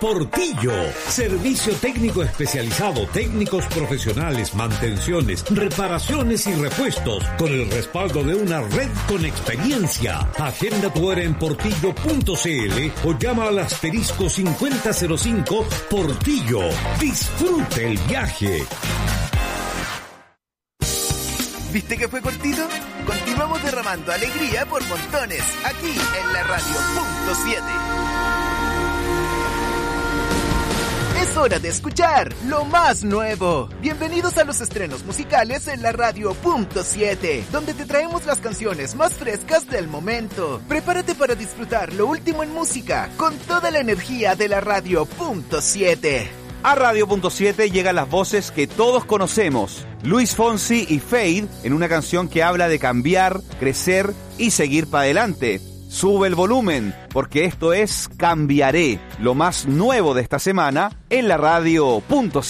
Portillo, servicio técnico especializado, técnicos profesionales, mantenciones, reparaciones y repuestos, con el respaldo de una red con experiencia. Agenda tu hora en portillo.cl o llama al asterisco 5005 Portillo. Disfrute el viaje. ¿Viste que fue cortito? Continuamos derramando alegría por montones, aquí en la radio Punto 7. Es hora de escuchar lo más nuevo. Bienvenidos a los estrenos musicales en la radio Punto 7, donde te traemos las canciones más frescas del momento. Prepárate para disfrutar lo último en música, con toda la energía de la radio Punto 7. A Radio Punto 7 llegan las voces que todos conocemos. Luis Fonsi y Fade en una canción que habla de cambiar, crecer y seguir para adelante. Sube el volumen, porque esto es Cambiaré, lo más nuevo de esta semana en la Radio Punto 7.